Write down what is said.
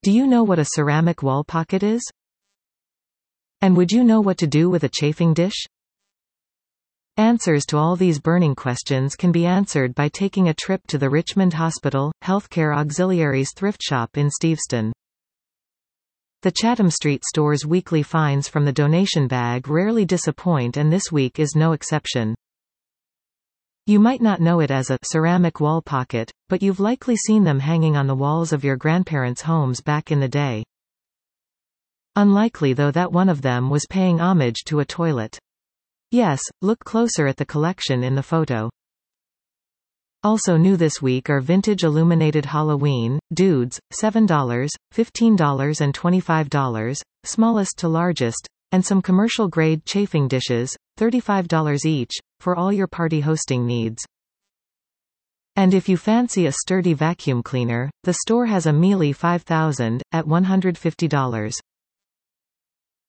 Do you know what a ceramic wall pocket is? And would you know what to do with a chafing dish? Answers to all these burning questions can be answered by taking a trip to the Richmond Hospital Healthcare Auxiliaries thrift shop in Steveston. The Chatham Street store's weekly finds from the donation bag rarely disappoint, and this week is no exception. You might not know it as a ceramic wall pocket, but you've likely seen them hanging on the walls of your grandparents' homes back in the day. Unlikely though that one of them was paying homage to a toilet. Yes, look closer at the collection in the photo. Also new this week are vintage illuminated Halloween dudes, $7, $15 and $25, smallest to largest, and some commercial-grade chafing dishes, $35 each, for all your party hosting needs. And if you fancy a sturdy vacuum cleaner, the store has a Miele 5000, at $150.